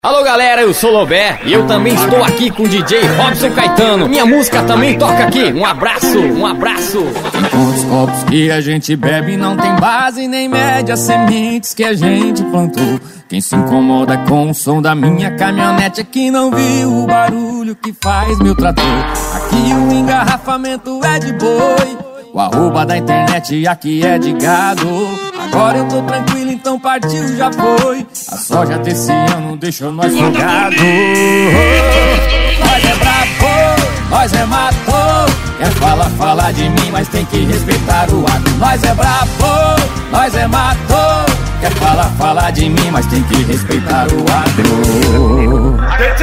Alô galera, eu sou Lobé e eu também estou aqui com o DJ Robson Caetano. Minha música também toca aqui. Um abraço, um abraço. Os copos que a gente bebe não tem base nem média, sementes que a gente plantou. Quem se incomoda com o som da minha caminhonete é que não viu o barulho que faz meu trator. Aqui o engarrafamento é de boi, o arroba da internet aqui é de gado. Agora eu tô tranquilo, então partiu, já foi. A soja desse ano deixou nós folgado. Nós é brabo, nós é matou. Quer falar de mim, mas tem que respeitar o agro. Nós é brabo, nós é matou. Quer falar de mim, mas tem que respeitar o agro.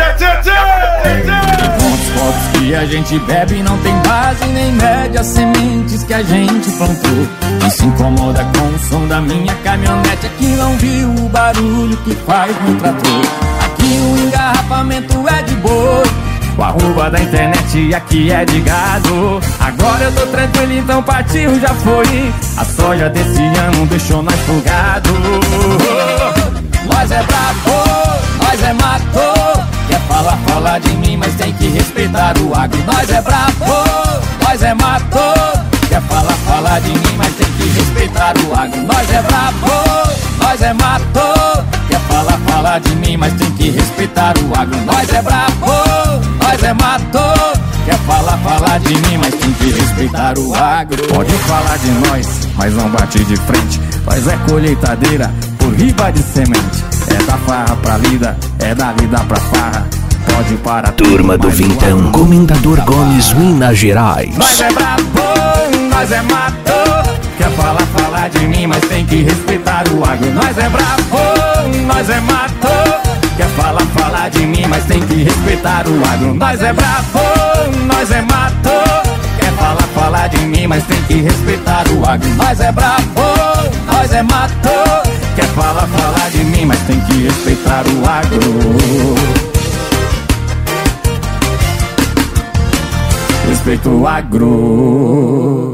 Quantos copos que a gente bebe não tem base nem média, sementes que a gente plantou. Quem se incomoda com o som da minha caminhonete é que não viu o barulho que faz no trator. Aqui o engarrafamento é de boi, o arroba da internet aqui é de gado. Agora eu tô tranquilo, então partiu, já foi. A soja desse ano deixou nós folgado. Nós é brabo, nós é matou. Quer falar de mim, mas tem que respeitar o agro. Nós é brabo, nós é matou. Quer falar de mim, mas tem que respeitar o agro. Nós é brabo, nós é matou. Quer falar de mim, mas tem que respeitar o agro. Nós é brabo, nós é matou. Quer falar de mim, mas tem que respeitar o agro. Pode falar de nós, mas não bate de frente. Nós é colheitadeira por riba de semente. É da farra pra lida, é da lida pra farra. Pode parar Turma do Vintão, Comendador Gomes, Minas Gerais. Nós é brabo, nós é matou. Quer falar de mim, mas tem que respeitar o agro. Nós é brabo, nós é matou. Quer falar de mim, mas tem que respeitar o agro. Nós é brabo, nós é matou. Quer falar de mim, mas tem que respeitar o agro. Nós é brabo, nós é matou. Quer falar de mim, mas tem que respeitar o agro. Respeito o agro.